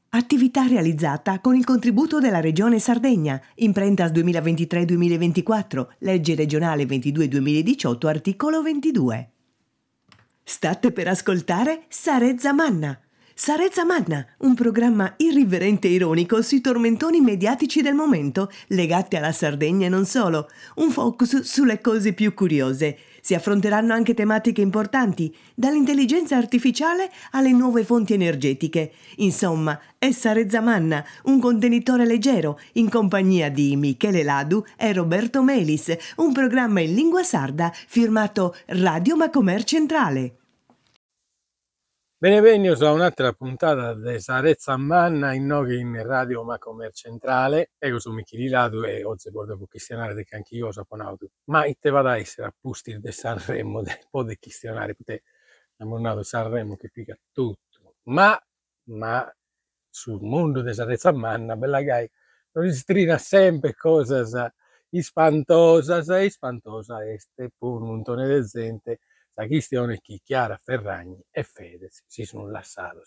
Attività realizzata con il contributo della Regione Sardegna, Imprentas 2023-2024, legge regionale 22-2018, articolo 22. State per ascoltare Sarezza Manna. Sarezza Manna, un programma irriverente e ironico sui tormentoni mediatici del momento, legati alla Sardegna e non solo. Un focus sulle cose più curiose. Si affronteranno anche tematiche importanti, dall'intelligenza artificiale alle nuove fonti energetiche. Insomma, è Sarezza Manna, un contenitore leggero, in compagnia di Michele Ladu e Roberto Melis, un programma in lingua sarda firmato Radio Macomer Centrale. Benvenuti a un'altra puntata di Sarezza Manna in Radio Macomer Centrale. Io sono Michele Ladu e oggi volevo questionare di anche io sapevo. Ma te vada a essere a posti di Sanremo, può di questionare, perché abbiamo Sanremo che figa tutto. Ma sul mondo di Sarezza Manna, bella gai, non si trina sempre cose spantose e spantosa este pur un montone di gente. La questione è che Chiara Ferragni e Fedez si sono lasciati.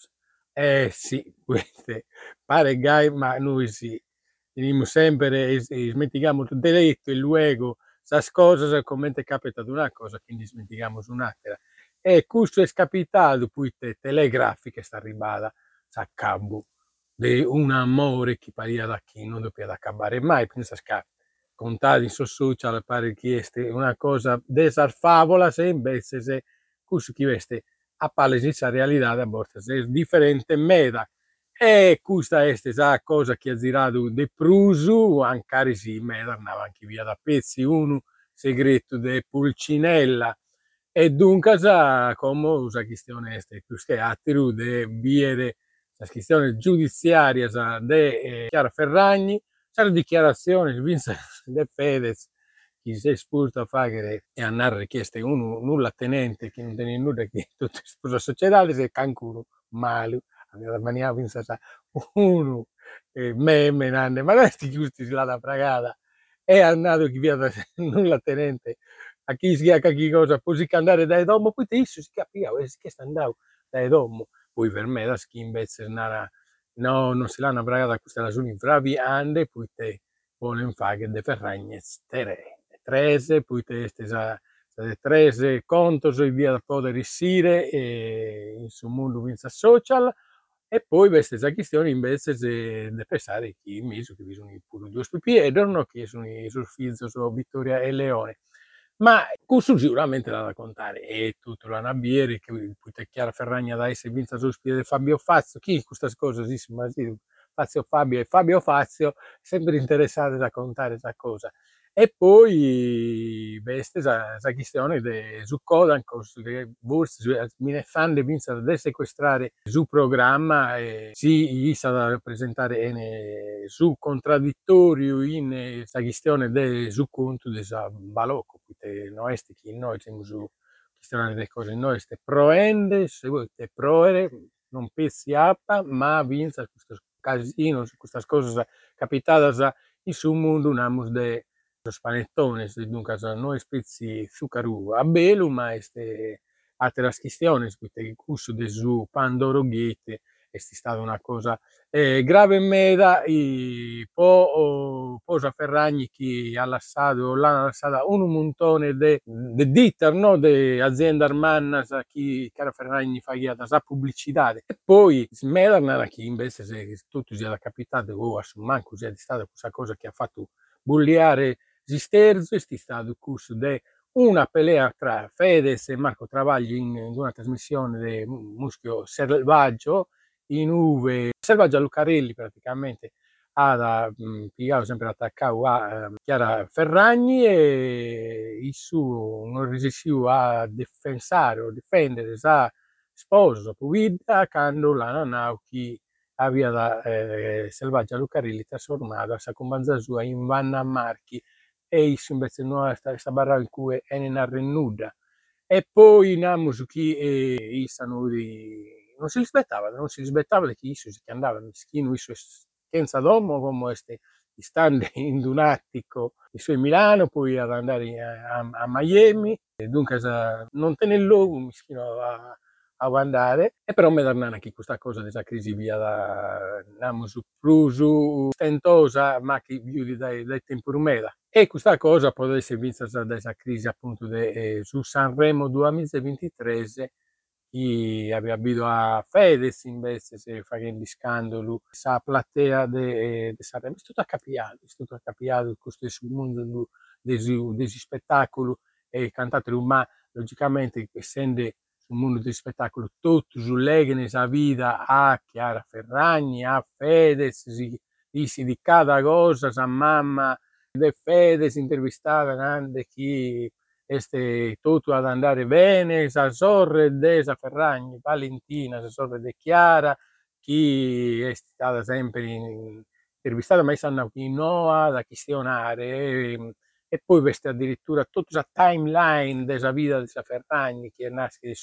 Sì, queste pare gai, ma noi sì, veniamo sempre e smettiamo tutto detto e luego, queste cose, come è capitato una cosa, quindi smettiamo un'altra. E questo è capitato, poi telegrafiche sta arrivata, a cabo di un amore che paria da chi non doveva acabare mai, pensa che contare su social per richieste una cosa desarfavola se invece se questo chi veste a palesarsi la realtà a volte è differente meda e questa è la cosa che ha girato di prusu anche sì meda andava anche via da pezzi uno segreto di Pulcinella e dunque come la questione è più che altro di viere la questione giudiziaria di Chiara Ferragni. C'è la dichiarazione di Vincent De Fedez che si è espulso a fare e a andare richieste uno nulla tenente che non tiene nulla che tutto sposa società se cancuro male aveva maniato Vincent uno meme nanne ma questi giusti si la fragata è andato chi via da nulla tenente a chi si chiama chi cosa così che andare dai domo poi te si capiva che sta andando dai domo poi per me da chi invece no, non si l'hanno bragata questa ragione infraviande, poi te volen fare de Ferragnez trese, poi te stesa trese contos e via da poter uscire in su mondo vinza social e poi queste questioni invece di pensare che mi che vi sono pure due stupi e non che sono i surfizzo su Vittoria e Leone. Ma questo sicuramente da raccontare e tutto la Nabieri che poi Chiara Ferragna da essere vinta sul spiedo di Fabio Fazio chi questa cosa ma sì, Fazio Fabio e Fabio Fazio sempre interessati a raccontare questa cosa e poi questa questa questione su Kodankos che forse mi fanno vinta da sequestrare su programma e si sta da presentare su contraddittorio in questa questione su conto di balocco noi che noi siamo su questione delle cose noi ste proende se voi te proere non pensi appa ma vinza questo casino su queste cose capitate in su mondo un'amus de los panettones dunque noi spezzi zuccaru a belu ma este altre questioni il cusso de su Pandoro Gate è stata una cosa grave in meda e posa Ferragni che ha lasciato un montone di ditter no di azienda armanna che Chiara Ferragni fa la pubblicità e poi Smelarna che invece se tutto sia capitato o a manco sia stata questa cosa che ha fatto bulliare Zisterzo è stato il corso di una pelea tra Fedez e Marco Travaglio in una trasmissione di Muschio Selvaggio in Uve Selvaggio a Lucarelli praticamente ha piegato sempre attaccato a Chiara Ferragni e il suo non riusciva a difensare o difendere sa sposo Puvida quando la Nanauchi aveva da Selvaggio a Lucarelli trasformata sa combanza sua in Vanna Marchi e isso invece non sta barra in cui è nella rennuda e poi namus chi non si rispettava di chi isso si andava mischino isso senza domo come stando in un attico i suoi Milano poi ad andare a Miami e dunque non tenere luogo mischino a andare, e però mi danno anche questa cosa della crisi via da namus prusu stentosa, ma che viudi dai tempi rumeda. E questa cosa può essere vista dalla crisi appunto su Sanremo 2023, chi aveva visto a Fedez invece se facendo scandalo sa platea de Sanremo, è tutto accapiato questo sul mondo dei spettacoli e cantatori, ma logicamente essendo sul mondo del spettacolo tutto sulle sa vita a Chiara Ferragni, a Fedez, si di cada cosa, sa mamma de Fedez intervistava grande chi este tutto ad andare bene, sa sorre de sa Ferragni, Valentina, sa sorre de Chiara, chi è stata sempre intervistata, ma stanno in Noa da questionare e poi questa addirittura tutta la timeline della vita di Ferragni, che nasce nel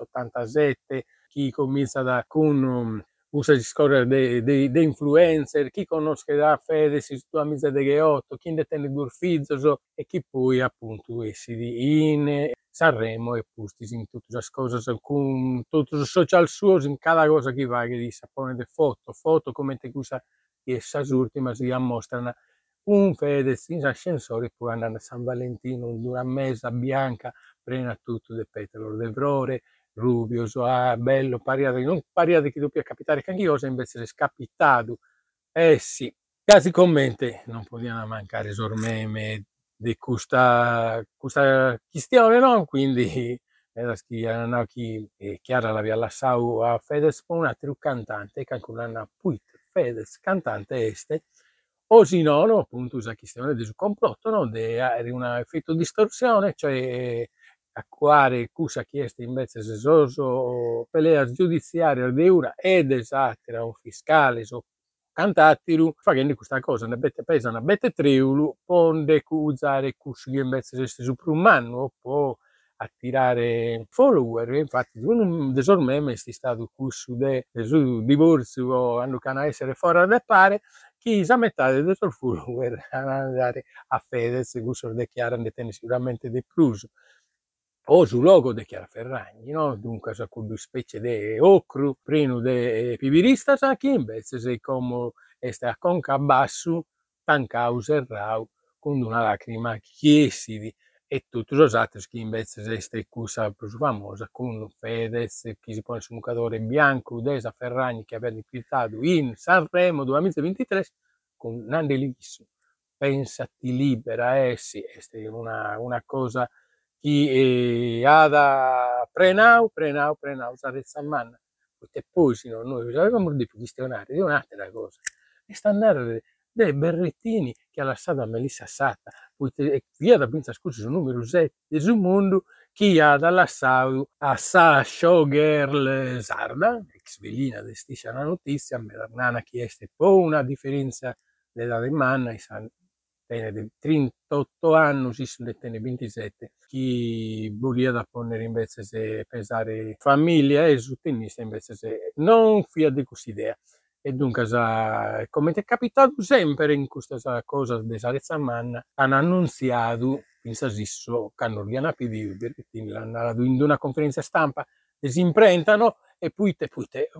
87, chi comincia da con usa di scorrere dei influencer, chi conosce da Fedez, tua amica de Gheotto, chi ne tiene due figli, e chi poi appunto essi in Sanremo e pusti in tutte le cose, con tutti i social suoi, in cada cosa che va, che dice, pone le foto come te usa, che essas ultimas si mostrano un Fedez in ascensore, poi andando a San Valentino, una mesa bianca, prena tutto de petalo, de vrore, Rubio, bello, pariate, non pariate che doppia capitare che anch'io, invece è scapitato. Sì, quasi commente non potevano mancare sormeme di questa questione, no? Quindi era chi Chiara l'aveva lasciato a Fedez con un altro cantante, che anche un anno poi Fedez, cantante este, o se no, no, appunto, questa questione del complotto, no? Era un effetto distorsione, cioè acquare cosa chiesta invece se sono pelea giudiziaria di una ed esattera un fiscale so cantattilu facendo questa cosa ne bette pesa una bette triulu ponde usare cusci invece se su per un anno può attirare follower infatti un desormeme è stato cussu de su divorzio hanno cana essere fuori da pare chi sa metà del suo follower andare a Fedez cussu dichiara di tenere sicuramente di più o sul logo di Chiara Ferragni, no? Dunque, sa con due specie di ocru, prima di pibirista, sa che invece sei come este a conca basso, tancau serrau, con una lacrima chiesidi, e tutti gli altri che invece este cosa più famosa, con Fedez, che si pone sul mucatore bianco, desa Ferragni, che aveva invitato in Sanremo 2023, con Nande Lisso. Pensati libera, sì, è una cosa chi ha da prenau, sarezza manna. E poi, se no, noi avevamo di questionare di un'altra cosa. E sta andare dei berrettini che ha lasciato a Melissa Satta, poi via da pensa scusi sul numero 7 del mondo, chi ha da lasciato a sa showgirl sarda, ex velina di stessa la notizia, Nana chieste poi una differenza della manna, di 38 anni, si sono 27, chi voleva da ponere invece se pensare famiglia e su tennista invece se non fia di questa idea. E dunque, come ti è capitato sempre in questa cosa di Sarezza Manna, hanno annunziato, pensa sisso, che non rihanno più perché hanno in una conferenza stampa, si imprentano e poi te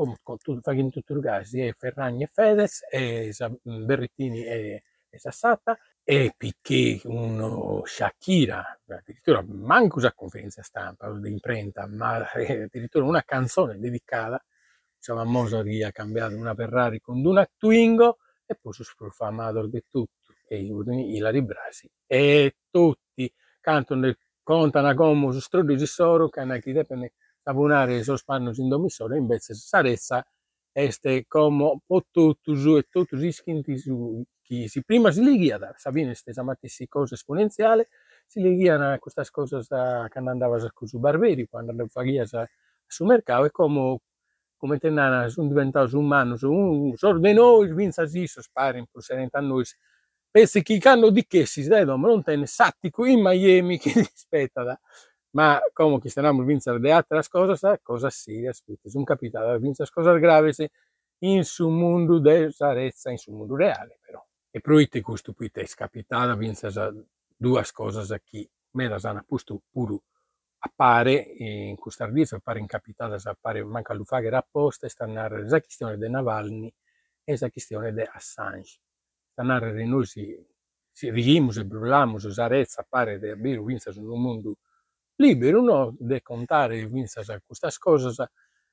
in tutti i casi, Ferragni e Fedez, e Berrettini e Sassata, e Piqué, uno Shakira, addirittura manco una conferenza stampa di imprenta, ma addirittura una canzone dedicata, insomma, Mosari ha cambiato una Ferrari con una Twingo e poi si sprofumato di tutto, e Ilari Brasi, e tutti cantano, contano come su strudi di soro, che hanno chi deve abunare sospanno in domissore, invece sarezza este come potutus e totus iscintis chi si prima si ligiada, Sabine stessa matessi cosa esponenziale, si ligiano a queste cose che andava su Barberi, quando andava a fare su mercato, e come tenana sono diventato umano, un sorveno, vinza zisso, spari, per serenta noi, pensi che hanno di che si dai, ma non tenne sattico in Miami che aspetta, ma come che stiamo vincere de altre cose serie, aspetta, sono capitato a vincere cose gravi in su mondo de sarezza, in su mondo reale però. E poi te questo poi te è capitato a vincere due cose a chi me la sanno posto pure appare in custardito, appare incapitata, appare manca lu fare apposta e sta a narrare la questione di Navalny e la questione di Assange. Sta a narrare noi si richimus e brullamus, sarezza appare de abiru vinzas in un mondo libero, no? De contare vinzas a queste cose,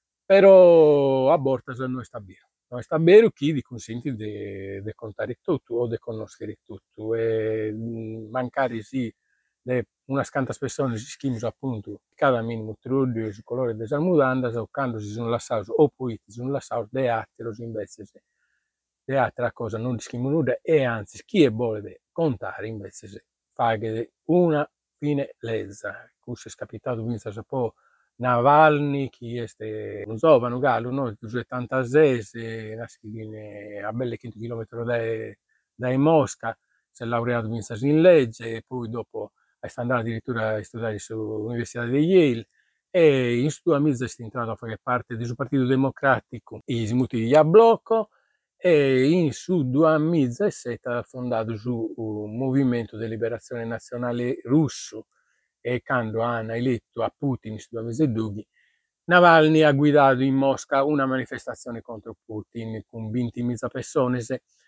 però a bortas non sta vero. Non sta vero chi di consenti di contare tutto o di conoscere tutto e mancare sì unas cantas personas ischimus appunto cada minimo trudio su colore de sas mudandas o cando si sono lassados o poi si sono lassados de atteros invece de attra cosa non ischimus nuda e anzi chi è vuole contare invece se faghe una fine lezza cusce scapitato vinza un po' Navalny chi este un giovane gallo no 76 nascite a belle 100 chilometri da Mosca si è laureato in legge e poi dopo è andato addirittura a studiare sull'Università di Yale e in sua mezza è entrato a fare parte del Partito Democratico e smuti di blocco e in su 2007 ha fondato su un movimento di liberazione nazionale russo e quando hanno eletto a Putin in 2022 Navalny ha guidato in Mosca una manifestazione contro Putin con 20.000 persone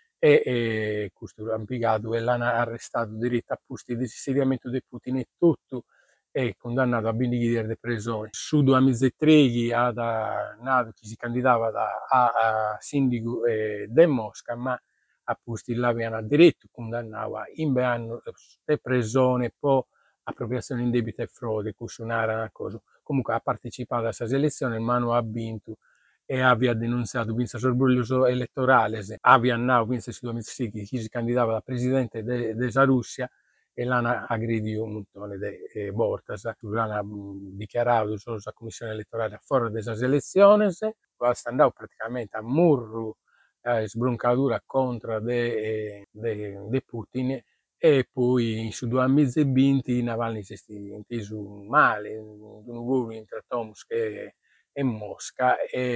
e questo impiegato e l'hanno arrestato diritto a posti di insediamento di Putin e tutto e condannato a 20 anni di prigione. Su 2003 ha nato chi si candidava a sindaco di Mosca, ma a posti l'avevano diretto condannato in anno di prigione per appropriazione indebita e frode, questo non era una cosa. Comunque ha partecipato a questa elezione, ma non ha vinto e aveva denunciato vinto il sorgoglio elettorale, aveva vinto il 2006 che si candidava da presidente della Russia e l'hanno aggredito un montone di volte, l'hanno dichiarato la commissione elettorale fuori da queste elezioni, sta andando praticamente a murro sbroncatura contro de Putin e poi su 2020 Navalny si è inteso male in un volo tra Tomsk e Mosca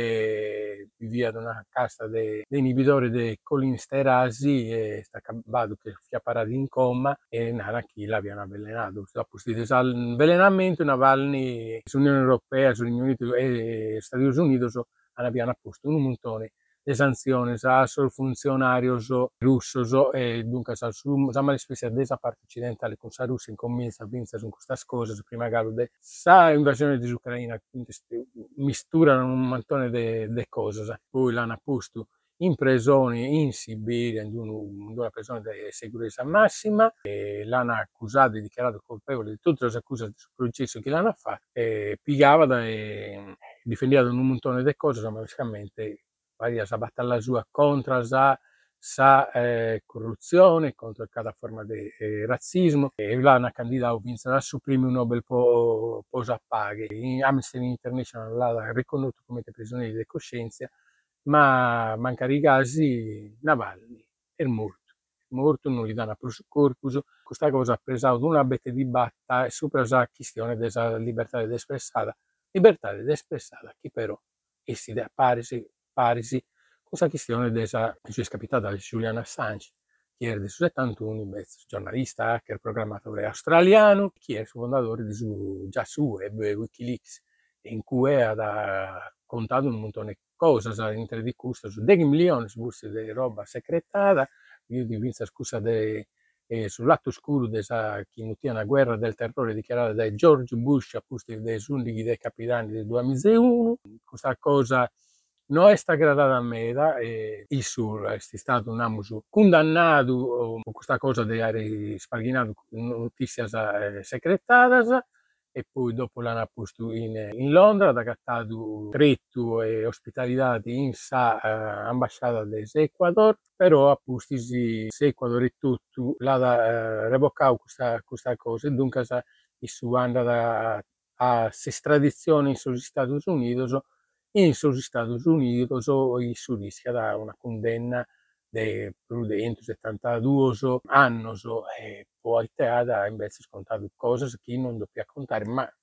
e via da una casta di inibitori di colinsterasi e sta accabato che si è parato in coma e Naraki l'abbiano avvelenato. Dopo questo avvelenamento Navalny sull'Unione Europea, sull'Unione Unite e Stati Uniti hanno posto un montone de sanciones a sos funzionarios russos e dunque la spesa desa parte occidentale con sa Russia incomincia a vincere su queste cose prima che sa invasione di Ucraina misturano un montone di cose poi l'hanno posto in prigione in Siberia in una prigione di sicurezza massima e l'hanno accusato e dichiarato colpevole di tutte le accuse del processo che l'hanno fatto e pigliava e difendeva un montone di cose ma basicamente sa battaglia sua contro sa corruzione, contro cada forma di razzismo e l'hanno candidato a supprimere un Nobel posa paghe. Amnesty International l'ha riconosciuto come prigioniero di coscienza, ma mancare i casi Navalny è morto, non gli danno più corpus. Questa cosa ha preso una bete di batta sopra la questione della libertà di espressata che però essi da parisi questa questione della scapitata di Julian Assange, che era del 71, giornalista, hacker, programmatore australiano, che è il fondatore di già su web Wikileaks, in cui ha contato un montone di cose all'interno di questo, su 10 milioni di roba segretata, io di vinta scusa sul lato oscuro della una guerra del terrore dichiarata da George Bush a posti dei sundi dei capitani del 2001. Questa cosa non è stata gradata a me il sur è stato un amuso condannato con questa cosa di aver sparginato notizie segretadas e poi dopo l'hanno posto in Londra, ha cattato tretto e ospitalità in sa ambasciata dell'Ecuador, però a posti l'Ecuador e tutto l'ha revocato questa cosa e dunque è andata a estradizione sugli Stati Uniti in sugli Stati Uniti si rischia da una condanna di più di 172 anni e poi teada invece scontato cose che non dobbiamo contare ma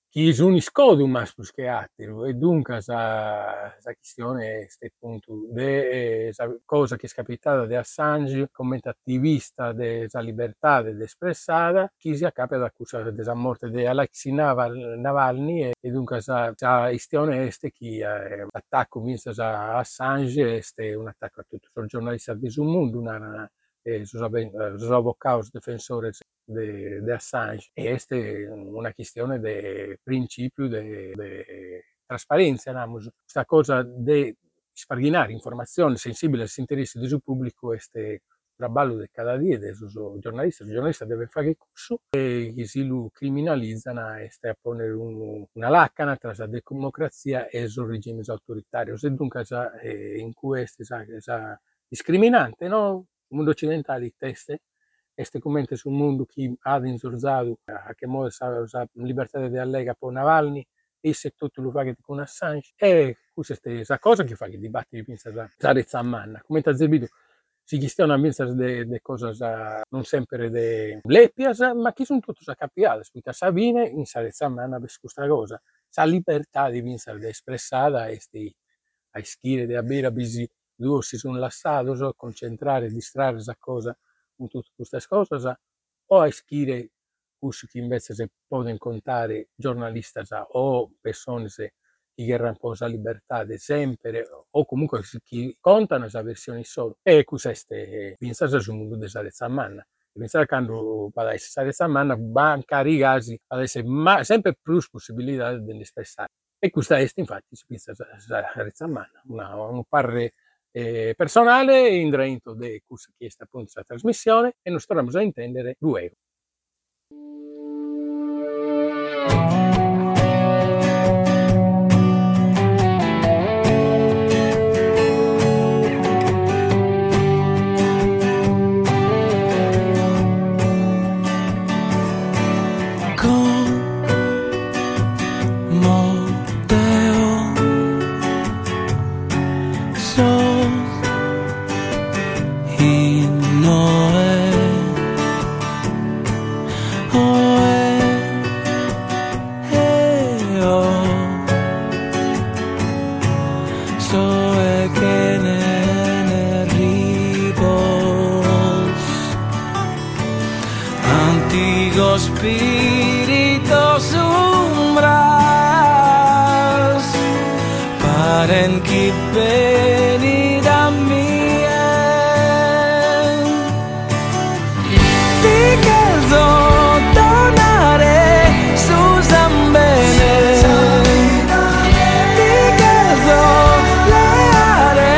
chi sono scodumas plus che altro, e dunque sa questione este punto de sa cosa che è capitata di Assange come attivista della libertà di espressata, chi si accappa d'accusa della morte di Alexei Navalny, e dunque sa questione este chi attacco vinse a Assange este un attacco a tutti i giornalisti del mondo, una sus abocados defensores de Assange. E este una questione de principio de trasparenza, questa cosa de sparginare informazioni sensibili agli interessi del pubblico, este traballo de cada dia de sus giornalisti. Il giornalista deve fare corso e chi si lo criminalizzano este a ponere una lacana tra la democrazia e i regimi autoritari. E dunque in questo discriminante, no? Il mondo occidentale teste este comente sul mondo che ha insorzato a che modo la libertà di allega per Navalny, e se tutto lo fa con Assange, e questa è questa cosa che fa che dibattiti pensa da rezza manna come ti zebito si questiona pensa de cose non sempre de leppias, ma che sono tutte capiate spita Sabine in sarezza manna per questa cosa, sa libertà di pensare, di espressata, e a schire di avere bisi due si sono lasciati a concentrare, distrarre questa cosa con tutte queste cose, o a schire che invece si possono contare giornalisti o persone che guerrano per la libertà di sempre, o comunque che contano questa versione solo. E questo è pensare sul mondo della sarezza manna. Pensare che quando va a essere sarezza manna va a caricare ad essere sempre più possibilità di espressare. E questa è infatti si pensa alla sarezza manna, un parere personale in dentro di questa che è appunto la trasmissione, e noi staremo a intendere luego. Spiritos umbras paren que venida mía di que donaré sus ambenes di que le haré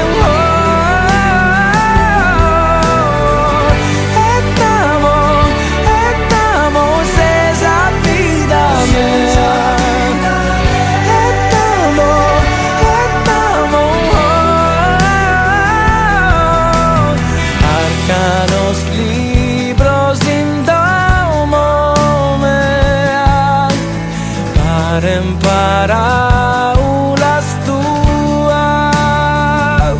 parábolas tuas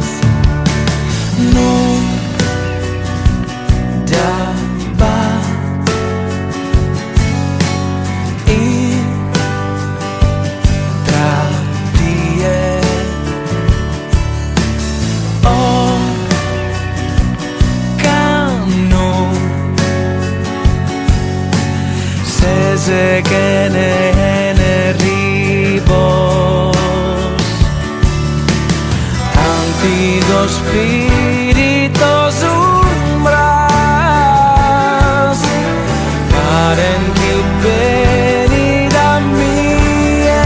non dapat intradie oh cano se che ne antiguos espíritus umbras paren que venida mía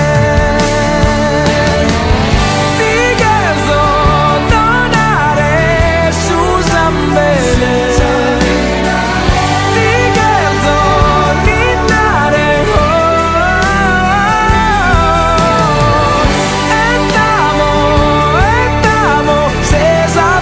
digas donaré sus ambenes digas dominaré estamos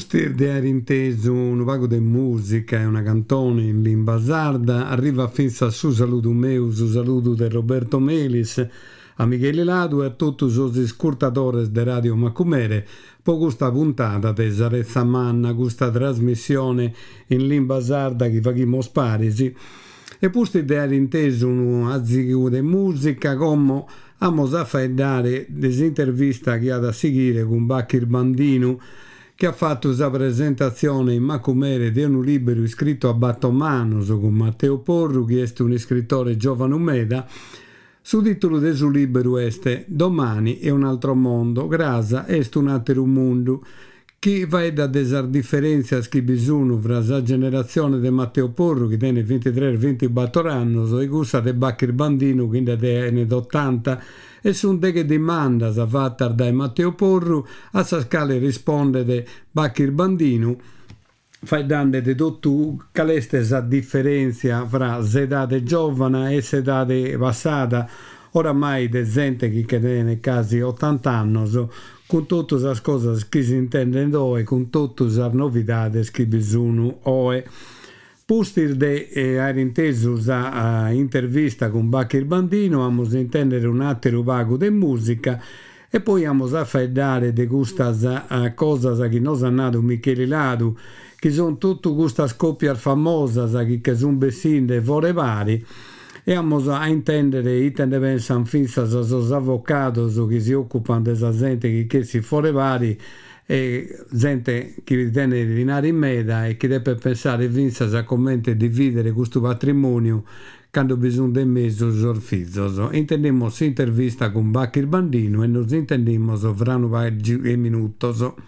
Pustir di aver inteso un vago di musica e una cantone in lingua sarda, arriva finza su saluto meu, su saluto di Roberto Melis, a Michele Ladu e a tutti i ascoltatori di Radio Macumere per questa puntata di Sarezza Manna, questa trasmissione in lingua sarda che facciamo sparisi. E Pustir di aver inteso un azzico di musica come amo a fare desintervista che ha da seguire con Bacchir Bandino, che ha fatto questa presentazione in Macumere di un libro scritto a Battomanos con Matteo Porru, che è un scrittore giovane umeda. Su titolo del suo libro è Domani è un altro mondo, grasa è un altro mondo, che va da desar differenza che bisogna fra la generazione di Matteo Porru, che tiene 23-24 anni, e questa di Bacchir Bandino, che è 80, e sono delle domande fatte da Matteo Porru, a sa scala risponde di Bacchir Bandino, fai dande di tutto qual è questa differenza fra l'età giovane e l'età passata, oramai de gente che tiene quasi 80 anni, con tutte le cose che si intendono e con tutte le novità che bisogna oggi. Pustir de aver inteso la intervista con Bacchir Bandino, abbiamo a intendere un altro vago di musica e poi abbiamo a fare di queste cose che nos ha dato Michele Ladu, che sono tutte queste scoppie famose che sono bessinde fuori vari, e abbiamo a intendere i pensano finza gli avvocati che si occupano della gente che si fuori vari, e gente che ritiene di dinari in meda e che deve pensare vinza a commenti dividere questo patrimonio quando bisogna di mezzo sorfizzo. Intendiamo intervista con Bacchir Bandino e nos intendiamo fra 9 minuti.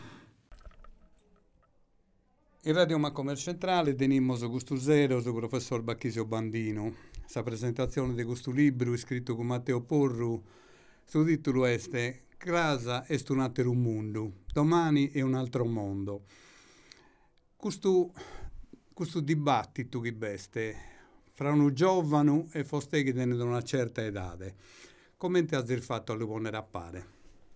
In Radio Macumere Centrale teniamo questo zero su professor Bacchisio Bandino, questa presentazione di questo libro scritto con Matteo Porru, su titolo è Grasa è un altro mondo, domani è un altro mondo. Questo dibattito che veste fra un giovane e foste che tiene da una certa età, come ti ha fatto a riponere a pare?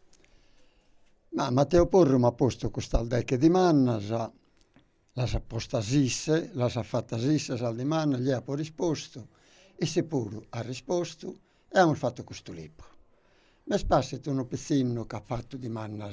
Ma Matteo Porru mi ha posto questa aldecche di manna, la sa posta sisse, la sa fatta sisse, sal di manna, gli ha poi risposto, e se Porru ha risposto, e abbiamo fatto questo libro. Mi spasset un pezzino che ha fatto di manna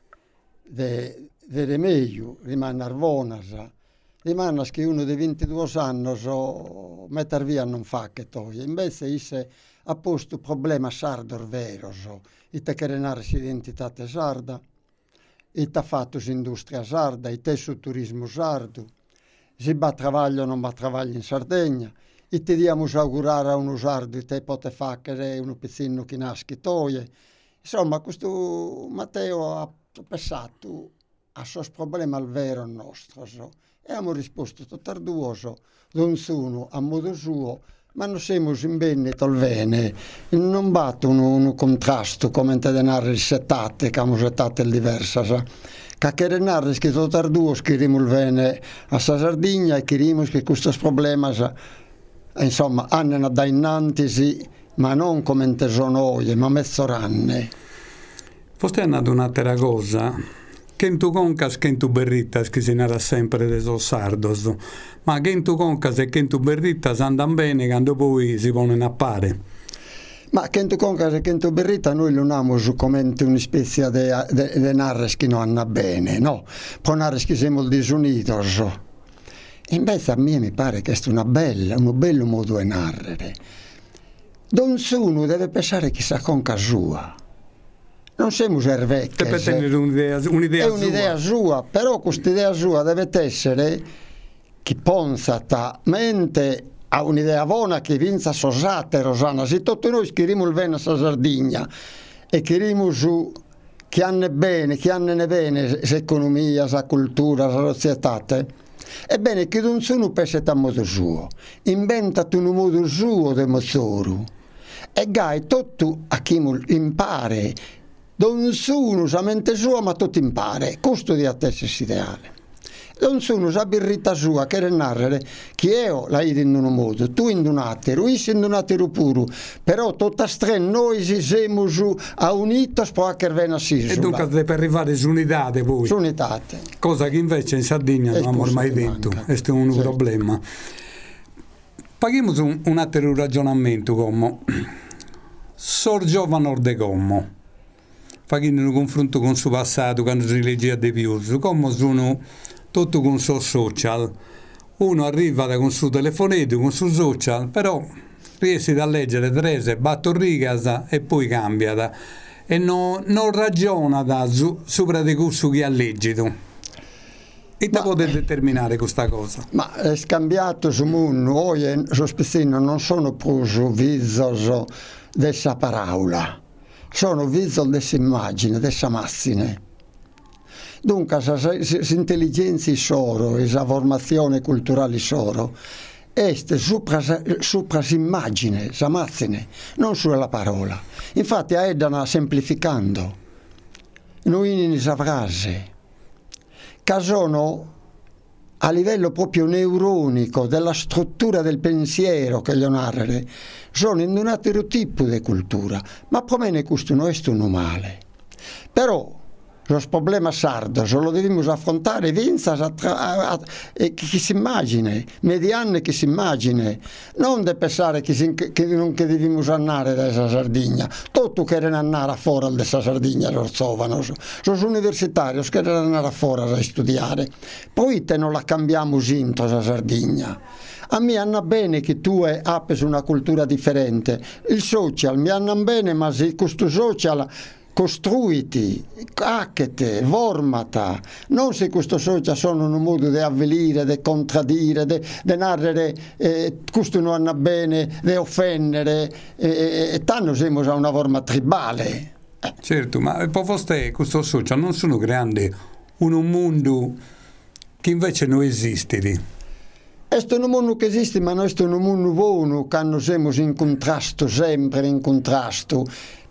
de remedio, rimane arvona, di manna che uno di 22 anni mettere via non fa che toglie, invece isse ha posto problema sardo vero, ite che renare identità sarda, ite ha fatto industria sarda, ite su turismo sardo, si va a travaglio non va a travaglio in Sardegna, e ti diamo augurare a uno sardo che pote fare un pezzino che nasce toglie. Insomma, questo Matteo ha pensato a suo problema al vero nostro, e abbiamo risposto tutto arduoso, ognuno a modo suo, ma non siamo in Veneto al bene, non batto un contrasto come te denare settate, che abbiamo settate diverse, che renare che tutto arduo scriviamo il bene a Sardegna e chiediamo che questo problema insomma, hanno da innanzi, ma non come te sono io, ma mezzoranne. Foste andato un'altra cosa, che in tu concas, che in tu berritas, che si narra sempre dei sardos, ma che in tu concas e che in tu berritas andano bene quando poi si vogliono appare. Ma che in tu concas e che in tu berrita noi non abbiamo come una specie di narres che non hanno bene, no? Poi narres che siamo disuniti. Invece a me mi pare che è un bello modo di narrare. Ognuno deve pensare che sa conca sua. Non siamo servecchi. Deve tenere un'idea sua, però questa idea sua deve essere che pensa mente a un'idea buona che vinza sosate, Rosana. Se tutti noi scriviamo il bene a Sardegna e scriviamo su che hanno bene l'economia, la cultura, la società, ebbene che non sono pensato a modo suo, inventato un modo suo di mozzoro e gai tutto a chi impare, non sono solamente sua ma tutto impare, questo di attesa ideale. non sono una birrita sua che narrare che io la id in un modo, tu in un altro, io in un altro puro, però tutta strana noi siamo a unitos per che vena E dunque per arrivare su unità poi. Su unità. Cosa che invece in Sardegna non abbiamo mai detto, questo è un problema. Paghiamo un altro ragionamento come sor giovane orde come facendo un confronto con il suo passato quando si leggeva di più, come sono tutto con il suo social, uno arriva con il suo telefonetto, con il suo social, però riesce a leggere 3 battorrigas e poi cambia e non ragiona sopra di questo che ha leggito. E te può determinare questa cosa? Ma è scambiato su mondo, oggi spezzino non sono preso visos dessa parola, sono visos dessa immagine, dessa massine. Dunque, l'intelligenza soro, la formazione culturale soro, è sopra l'immagine, la massine, non sulla parola. Infatti, è semplificando, noi in questa frase, che sono a livello proprio neuronico della struttura del pensiero che gli narrare, sono in un altro tipo di cultura, ma per me questo non è un male. Però lo problema sardo lo dobbiamo affrontare chi si immagina, mediante chi si immagina, non di pensare che non che dobbiamo andare da Sardegna, tutto che erano andare fuori da Sardegna lo trovano, sono universitari che erano andare fuori a studiare, poi te non la cambiamo into la Sardegna. A me hanno bene che tu apri una cultura differente, il social mi hanno bene, ma se questo social costruiti, cacchete, formata, non se questo social sono un modo di avvelire, di contraddire, di narrare, questo non hanno bene, di offendere, e tanto siamo a una forma tribale. Certo, ma per voi questo social non sono creando un mondo che invece non esiste? È un mondo che esiste, ma non è un mondo buono, che noi siamo in contrasto, sempre in contrasto.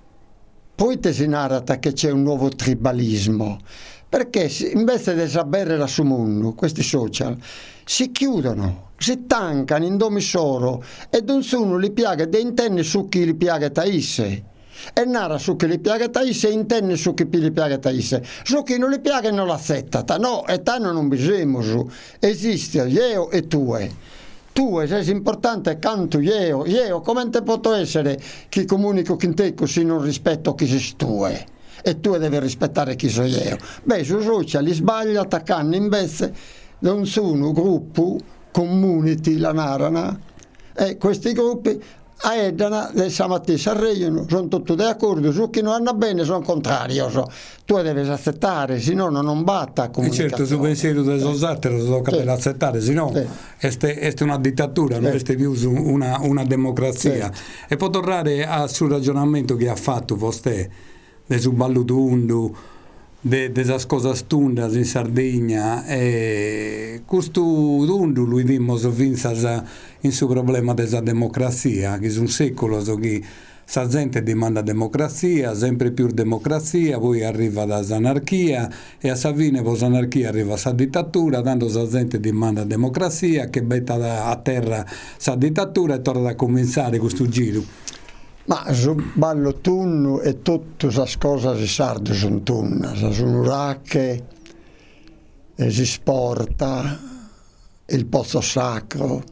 Poi ti si narra che c'è un nuovo tribalismo, perché invece di sapere la suo mondo, questi social si chiudono, si tancano in domisoro e non sono li piaga di intende su chi li piaga taisse. E narra su chi li piaga taisse e intende su chi li piaga taisse. Su chi non li piaga non l'accettata. No, e tanto non bisogna su. Esiste io e tu. Tu sei importante canto io come te posso essere chi comunico con te così non rispetto chi sei tu e tu devi rispettare chi sono io. Beh, su social li sbaglia attaccando invece non sono gruppo community la narrano e questi gruppi aedano stamattina si arregliano, sono tutti d'accordo, su chi non hanno bene sono contrario, tu devi accettare, se no non batta comunicazione. E certo, su pensiero del Sosarte lo tocca per accettare, se no è una dittatura, non è più una democrazia. E può tornare sul ragionamento che ha fatto vostè, del ballo tundu, delle cose stundas in Sardegna, e questo tundu lui dimos vinzas in suo problema della democrazia, che sono secoli che la gente demanda democrazia, sempre più democrazia, poi arriva dall'anarchia e a Savine poi l'anarchia arriva la dittatura, tanto la gente demanda democrazia che betta a terra la dittatura e torna a cominciare questo giro. Ma sul ballo tunno e tutte le cose di sardo sono tunne, sono racche, si sporta, il pozzo sacro,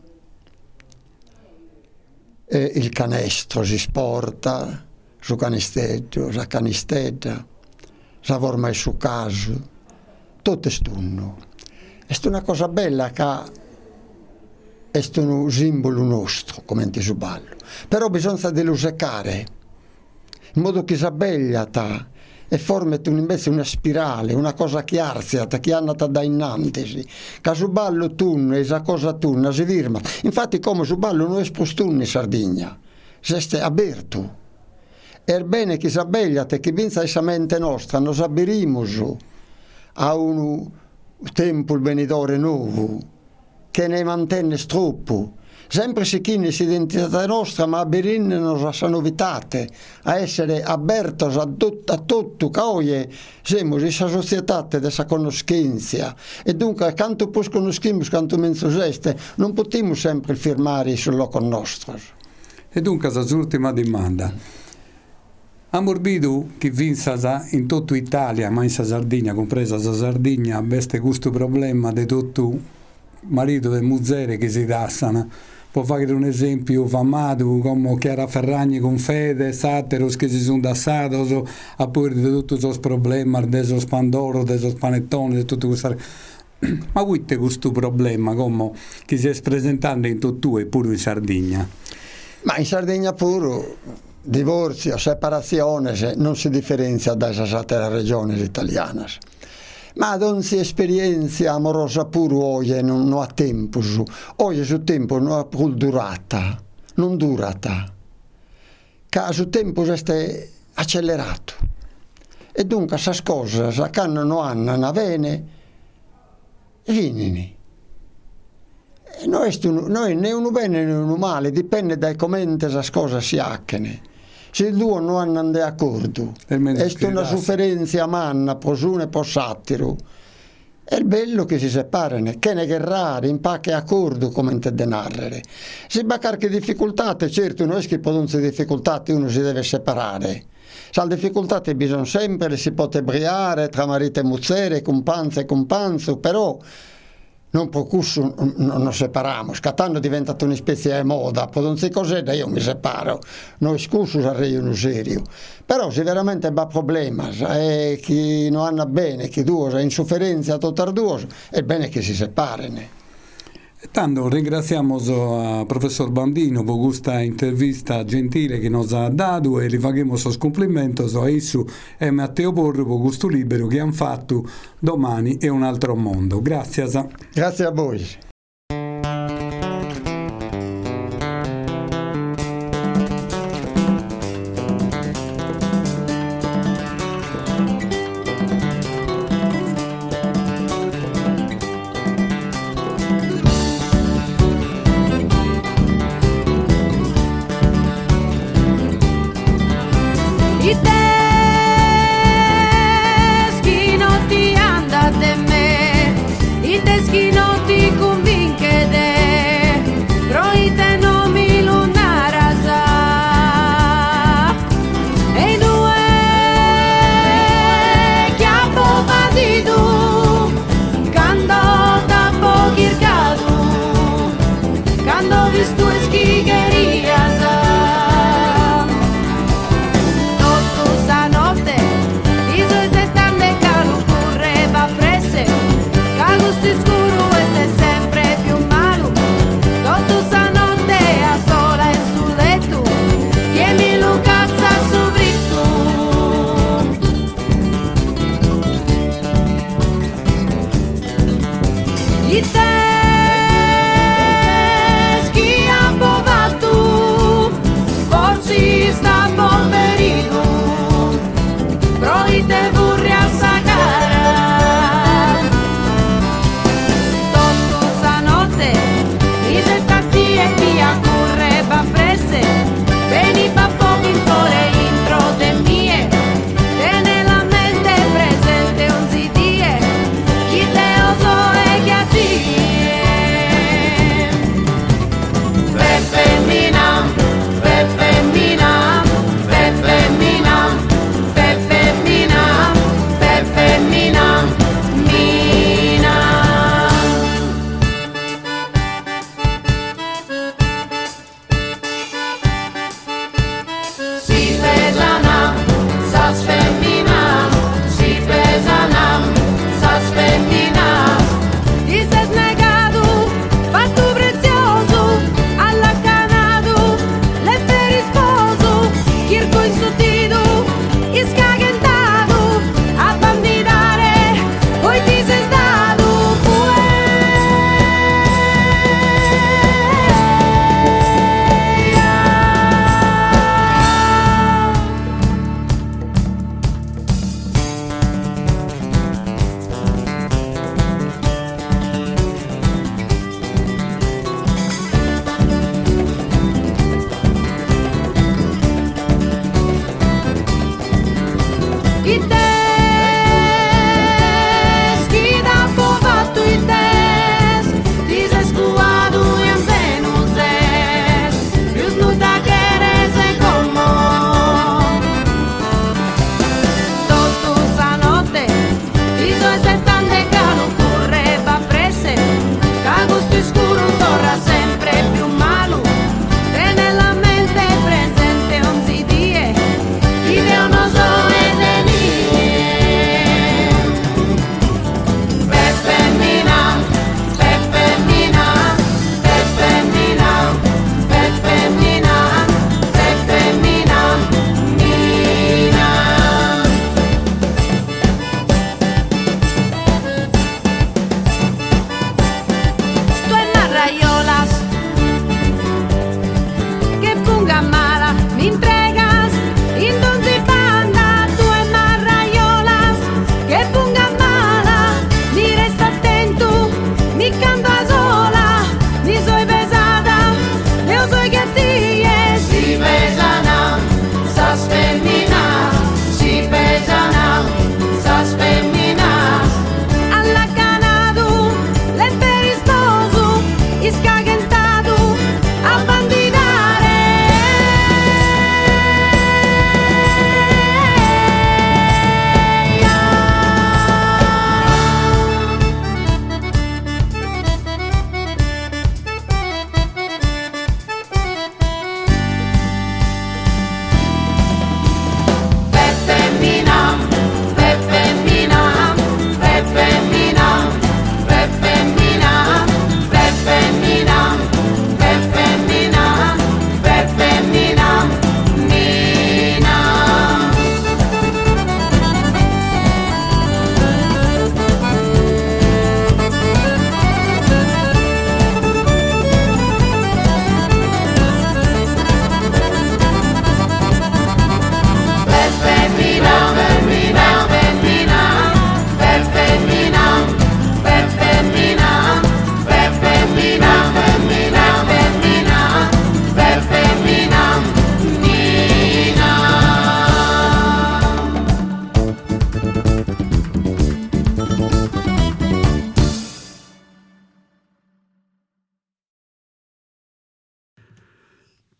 e il canestro si sporta, su canisteggio, la canistetta, la forma è su caso, tutto è stunno. È una cosa bella che è un simbolo nostro, come ti su ballo. Però bisogna di usare in modo che si abbegliata e formati invece una spirale, una cosa chiarziata che è andata da innanzi. Che su ballo tunno e esa cosa tunna si firma. Infatti come su ballo non è spostun in Sardegna, se stai aperto. È bene che si abbegliate, che vinza essa mente nostra, nos abbirimus a un tempo il benidore nuovo, che ne mantenne troppo. sempre si chini si identità nostra, ma abirinnano sa novitate, a essere aperti a tutto, che oggi siamo in questa società della conoscenza, e dunque quanto più conosciamo, quanto meno esiste, non possiamo sempre firmare sul loco nostro. E dunque, l'ultima domanda. A Morbidu, chi vinse in tutta Italia, ma in Sardegna, compresa la Sardegna, avesse questo problema di tutto marito e muzzere che si dassano. Può fare un esempio famoso come Chiara Ferragni con Fede, Sateros che si sono dassati, a poi di tutti questi problemi, del Pandoro, del panettone, di tutto questo. Ma voi questo problema come che si è presentando in tutto e pure in Sardegna? Ma in Sardegna pure divorzio, separazione non si differenzia dalle altre regioni italiane. Ma non si esperienza amorosa pure oggi non ha tempo. Oggi su tempo non ha più durata, non durata. Che su tempo è accelerato. E dunque queste cose che non hanno bene, finiti. Noi né uno bene né uno male, dipende da come queste cose si accano. Se due non hanno d'accordo, è una sofferenza manna, posune po satiro. È bello che si separano, che ne raro, in pacche accordo come te denarrere. Se va qualche difficoltà, certo non è che per queste difficoltà uno si deve separare. Se ha difficoltà bisogna sempre, si può briare tra marito e muzzere, companzo e companzo, però non per questo non separiamo, scattando è diventato una specie di moda, per non si cos'è io mi separo, noi scuso sarei uno serio, però se veramente va problema e chi non hanno bene, chi due è in sofferenza tutti due, è bene che si separino. Tanto ringraziamo al professor Bandino per questa intervista gentile che ci ha dato e gli facciamo i complimenti a esso e Matteo Porro per questo libro che hanno fatto Domani è un altro mondo. Grazie. Grazie a voi. I teschi non ti andate me, i teschi non ti conviene.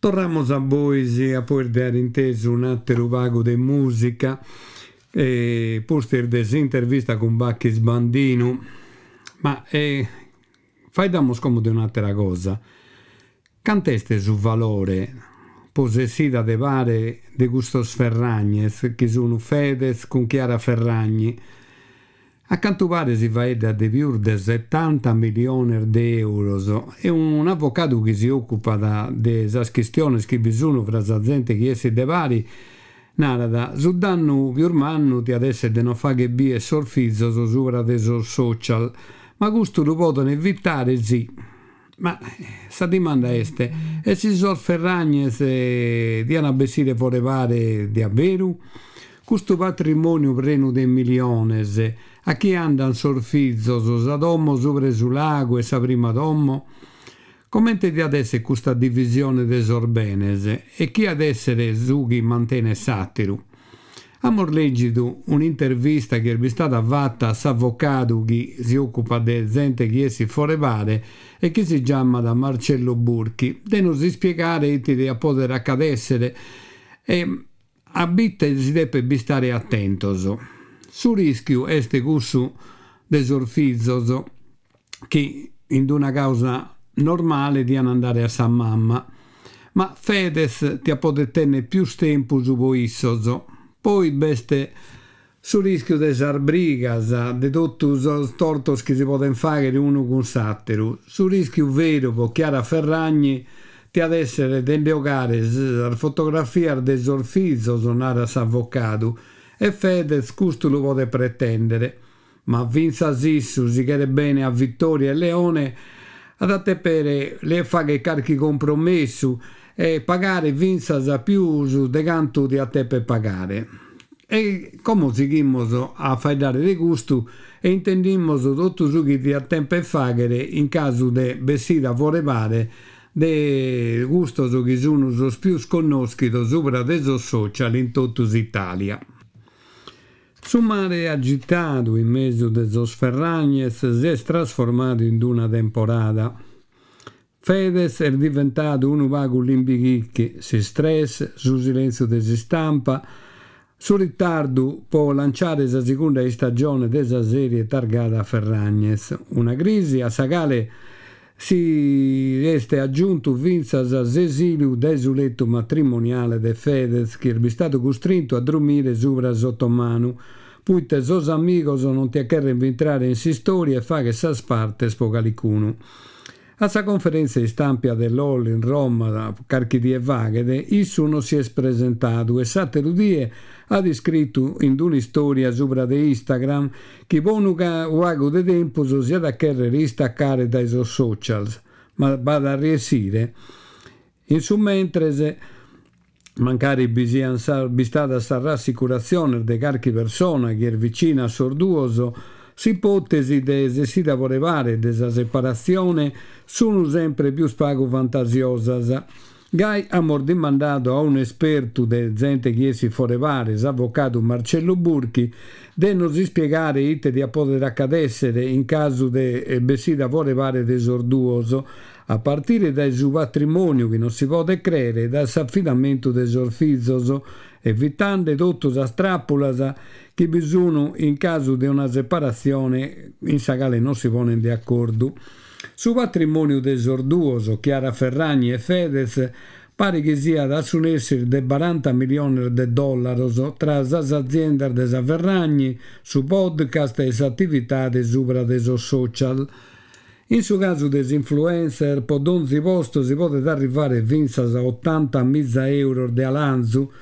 Tornamos a voi a poter inteso un altro vago di musica e poster desintervista con Bacchis Bandino, ma fai damos come di un'altra cosa. Canteste su valore possessida de pare de Gustos Ferragnez, che sono Fedez con Chiara Ferragni. A canto pare si va da de più di 70 milioni di euro e un avvocato che si occupa de esas questioni che bisogna fra la gente che si de pari narada su danno più manno ti adesso de non fa che bie sorfizzo sopra de social, ma questo lo possono evitare sì. Ma sa domanda este, e si sor Ferragnez di una bessire fuori pare di avveru? Questo patrimonio preno de miliones, a chi andan sorfizzo, sa domo sopra sul lago e sa prima domo? Commente di adesso questa divisione de sorbenes e chi ad essere su chi mantiene satiru? Amor leggitu un'intervista che è stata fatta a s'avvocato che si occupa de gente che si fuori pare e che si chiama da Marcello Burchi, de non si spiegare iti di a poter accadessere e a bitte si deve stare attentos. Su rischio este cussu de sorfizzo che in una causa normale di andare a sa mamma, ma Fedez ti a poter tenere più tempo su poissoso. Poi beste su rischio de sarbrigas, de tutti os tortos che si possono fare uno con satteru, su rischio vero po Chiara Ferragni ti ad essere dell'ogare a fotografia de sorfizzo sonare a s'avvocato e Fedez questo lo può pretendere, ma vinza Sissu si chiede bene a Vittoria e Leone ad attepere le fa che carchi compromesso e pagare vinza più su de canto di a te per pagare. E come seguimos a fare dare de gusto e intendimos tutto su che di a tempo e fagere in caso de bessida fuori pare de gusto su che sono os più sconosciuti sopra de social in tutta Italia. Su mare agitato in mezzo de sos Ferragnez si è trasformato in una temporada. Fedez è diventato un vago limbichicchi, si stress, su silenzio de si stampa, su ritardo può lanciare la seconda stagione della serie targata Ferragnez. Una crisi a sagale si è aggiunto vinzas all'esilio desuletto matrimoniale de Fedez che è stato costretto a dormire sopra sottomano, puite sos amigos non ti accherren entrare in si storia e fa che sa sparte spogalicuno. A sa conferenza di stampa dell'Ol in Roma, carchi die vaghede, issu non si è presentato e satero die ha descritto in una storia sopra de Instagram che buonu vago de tempo si ad accherre ristaccare dai socials, ma vada a riesire. In su mentre mancare bistata sta rassicurazione de carchi persona che è vicina a sorduoso, s'ipotesi de si da volevare della separazione sono sempre più spago fantasiosas. Gai amor dimandato a un esperto de gente che si forevare, avvocato Marcello Burchi, de non si spiegare ite di a poter accadessere in caso de besida vorevare desorduoso, a partire dal suo patrimonio che non si può credere, dal s'affidamento desorfizzoso, evitando tutto la strappola che bisogna in caso di una separazione in sagale non si pone di accordo. Su patrimonio desorduoso Chiara Ferragni e Fedez pare che sia da assumersi de 40 milioni di dollari tra le aziende de Ferragni su podcast e attività de sopra de social. In su caso des influencer po donzi posto si può arrivare vinza a 80.000 euro di alanzo.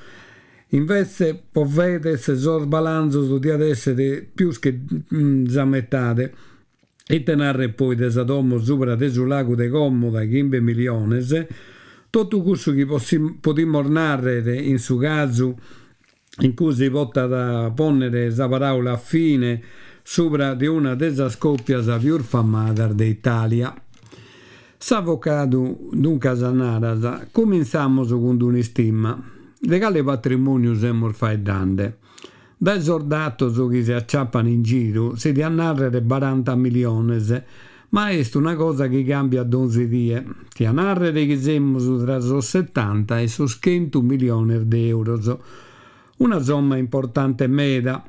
Invece può Fedez sorbalanzo di adesso più che zamettate e tenere poi desadomo sopra sul lago de Como da 15 milioni, tutto questo che possiamo narrare in su caso in cui si vota da ponere la parola a fine sopra di una delle scoppias più famate d'Italia. S'avvocato d'un Casanaras, cominciamo con un'istima. Legale patrimonio siamo fai grande. Da esordato su che si acciappano in giro si di annarrere 40 milioni, ma è una cosa che cambia d'onzi die. Ti a narrere che siamo tra i 70 e su 100 milioni di euro. Una somma importante meda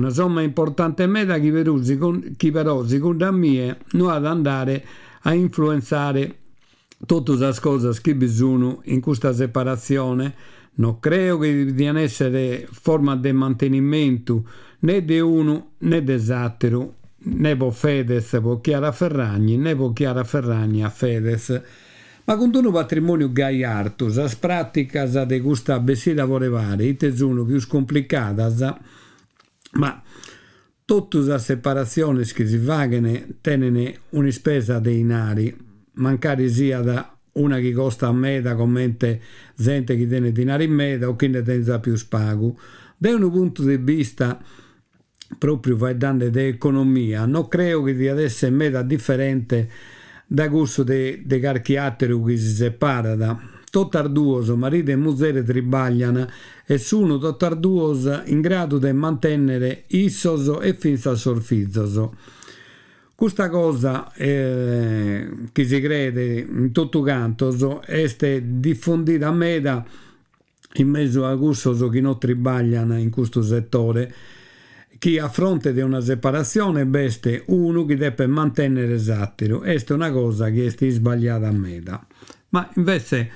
che però secondo me non ha da andare a influenzare tutte le cose che bisogna in questa separazione. Non credo che debbano essere forma di mantenimento né di uno né dell'altro, né per Fedez, per Chiara Ferragni, né per Chiara Ferragni a Fedez. Ma con un patrimonio gaiarto, le pratiche di questa bessida vorevare, sono più complicate, ma tutte le separazioni che si fanno tengono una spesa dei denari, mancare sia da una che costa a meta, come gente che tiene denari in meta o che ne tenga più spago. Da un punto di vista proprio parlando di economia, non credo che sia adesso meta differente da gusto di carchiattero che si separa da tottarduoso marito e mujer tribagliano e sono tottarduoso in grado di mantenere issos e finza sorfizzoso. Questa cosa che si crede in tutto canto è diffondita a meta in mezzo a gusto che non tribagliano in questo settore, che a fronte di una separazione beste uno che deve mantenere l'esattero. È una cosa che è sbagliata a meta. Ma invece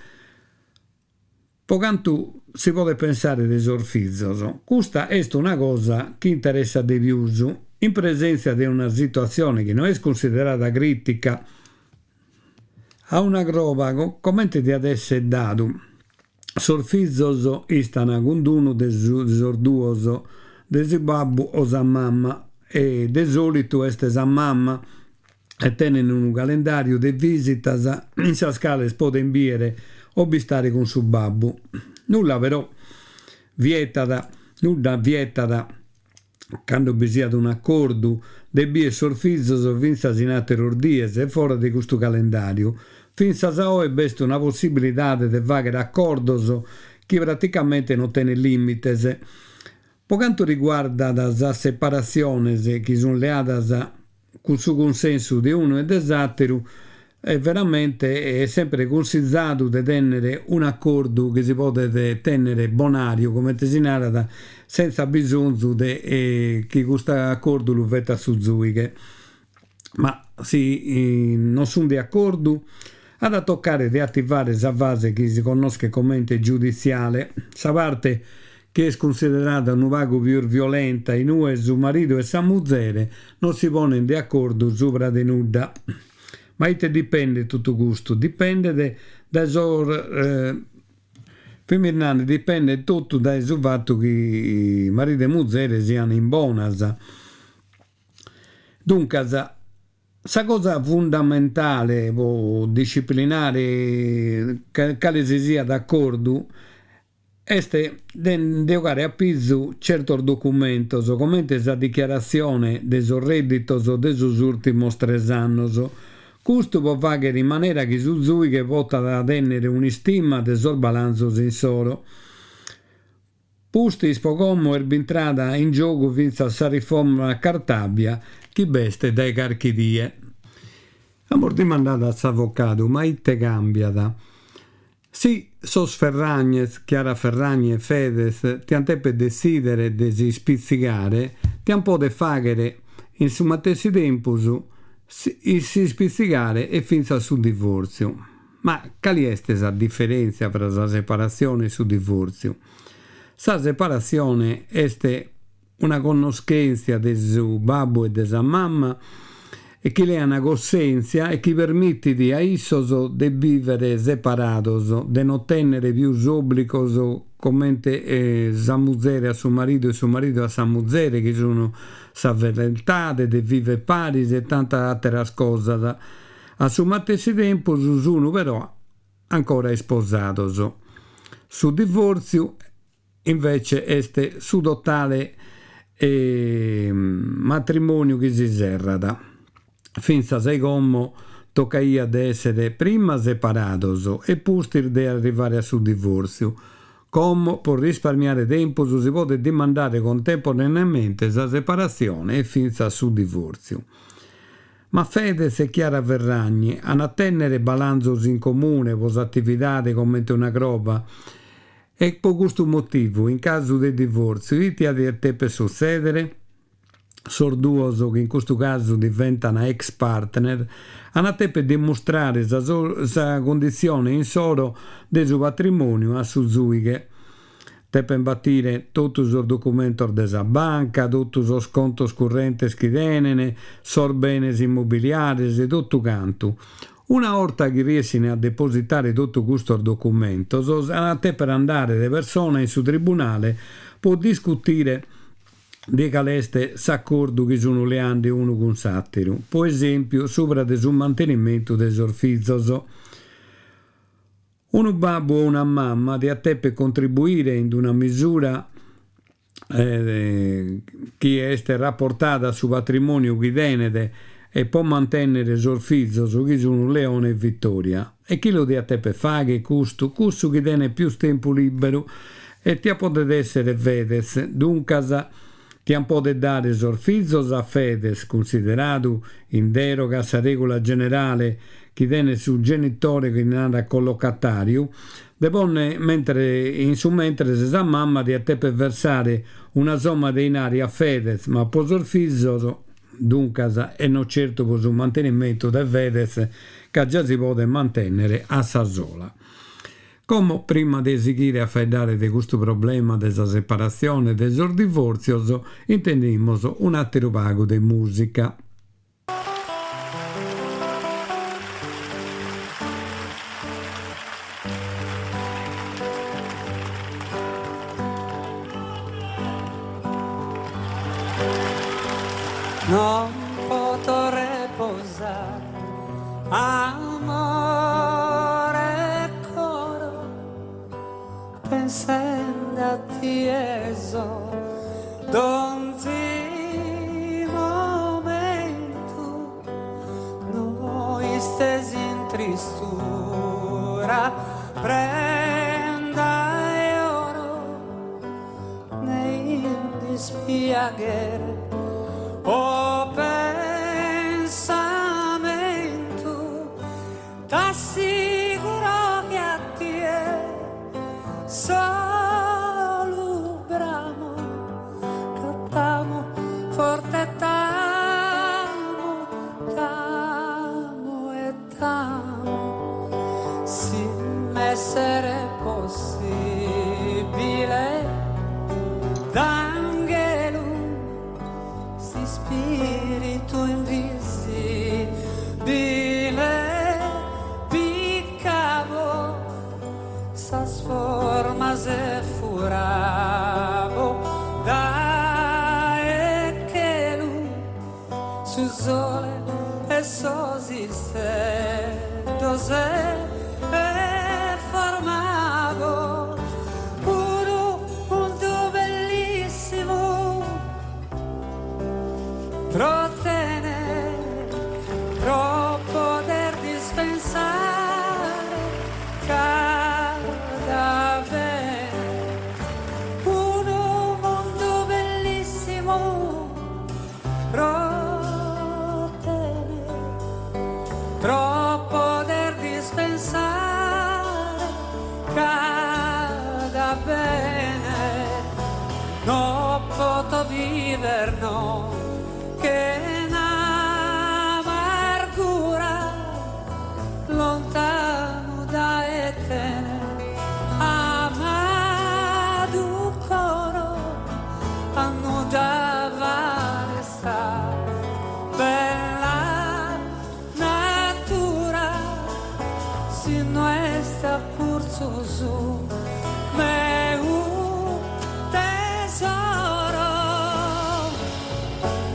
pocanto si può pensare di sorfizzoso. Questa è una cosa che interessa di più in presenza di una situazione che non è considerata critica a un agrobago come di adesso è dato. Sorfizzoso istana con uno desorduoso de si babbu o sa mamma e de solito este sa mamma e tenen un calendario de visitas in sa scala si può inviare o bistare con su babbu. Nulla però vietata quando vi sia un accordo de bie sorfizzoso finza in altri dies e fuori di questo calendario. Finza sa o è besta una possibilità di fare accordos che praticamente non tiene limites. Per quanto riguarda la separazione che sono leate con il consenso di uno e dell'altro, veramente è sempre considerato di tenere un accordo che si può tenere bonario, come si narra, senza bisogno che questo accordo lo vetta su zuighe. Ma se non sono d'accordo, ha da toccare di attivare la fase che si conosce come giudiziale, sa parte che è considerata un vago più violenta in UE su marito e sa muzzere, non si pone di accordo sopra di nuda. Ma ite dipende tutto questo, dipende femminile, dipende tutto dal fatto che marito e muzzere siano in bonas. Dunque, la cosa fondamentale o disciplinare che si sia d'accordo è di giocare a pizzo certo documento, come la dichiarazione dei redditi dei ultimi 3 anni. Questo può fare in maniera che su zui che vota da tenere un'istima del sorbalanzo in solo. Pusti spogommo erbintrada in gioco finza sa riforma Cartabia che beste dai carchidie. Amor dimandata a s'avvocato, ma ite cambiata. Sì, sos Ferragnez, Chiara Ferragni e Fedez ti han teppe decidere di si spizzicare, ti han pode fagere in su matessi tempo si spizzicare e finza sul divorzio. Ma quali è la differenza tra la separazione e sul divorzio? La separazione è una conoscenza di suo babbo e di sua mamma e che le ha una coscienza e che permette di a issos di vivere separatos, di non tenere più obbligos come sa muzzere a suo marito e suo marito a sa muzzere, che sono sa fedeltà, di vivere pari e tante altre cose. A suo matessi tempo sono però ancora sposatos. Su divorzio invece è su totale matrimonio che si serrada. Finza sei come toccaia di essere prima separatos e pustir di arrivare a su divorzio. Come per risparmiare tempo si può demandare contemporaneamente la separazione e finza su divorzio. Ma Fedez e Chiara Ferragni hanno a tenere balanzos in comune, vos attività come una croba. E per questo motivo, in caso di divorzio, iti a te per succedere, sorduoso che in questo caso diventano ex partner, hanno a te per dimostrare questa condizione in solo del suo patrimonio a Suzuighe. Te per imbattire tutti i documenti della banca, tutti i sconti correnti che tengono, beni immobiliari e tutto canto. Una volta che riescono a depositare tutto questo documento, a te per andare le persone in su tribunale può discutere di caleste s'accordo che sono le ande uno con satiro. Per esempio, sopra del mantenimento del sorfizzoso. Un babbo o una mamma di a te per contribuire in una misura che è rapportata su patrimonio che tenete e può mantenere sorfizzoso che sono Leone e Vittoria. E chi lo di a te per fare questo che tiene più tempo libero e ti potete essere Fedez, dunque ti potete dare sorfizzos a Fedez, considerato in deroga a regola generale che tiene sul genitore che non ha collocatario, mentre se sa mamma di a te per versare una somma dei denari a Fedez, ma per sorfizzoso, dunque e non certo per sul mantenimento del Fedez che già si può mantenere a sa sola. Come prima di eseguire a fare di questo problema della separazione e del divorzio, intendiamo un attimo vago di musica. Non potrò riposare, amore coro, pensando a tieso, d'ogni momento, noi stesi in tristura, prenda e oro, nei dispiacere. O pensamento, t'assicuro che a te solo bramo, cantiamo forte tamo e tamo, se m'essere possibile, spirito invisibile, piccavo, sa sforma se furavo, dai che lui su sole e sosiste, dos'è e formavo un mondo bellissimo. Pro tenere, pro poter dispensare cada bene, un mondo bellissimo. Pro tenere, pro poter dispensare cada bene, non posso vivere, no. Che n'amargura lontano da etene, amato coro hanno da valesa, bella natura si no sta curso su me un tesoro.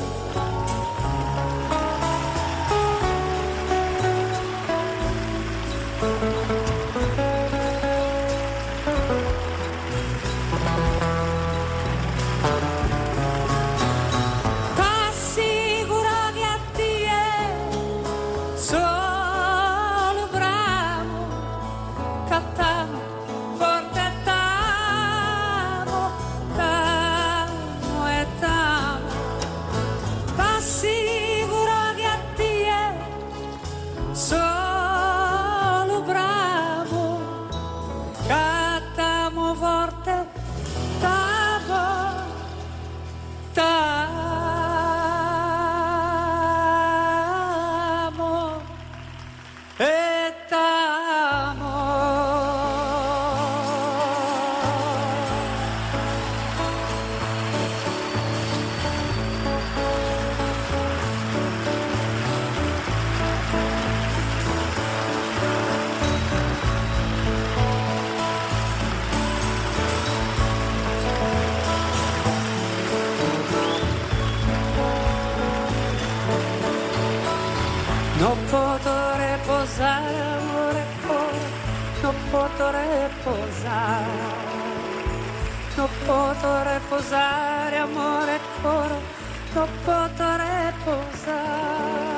non potrò riposare, amore cuore, non potrò riposare, non potrò riposare, amore cuore, non potrò riposare.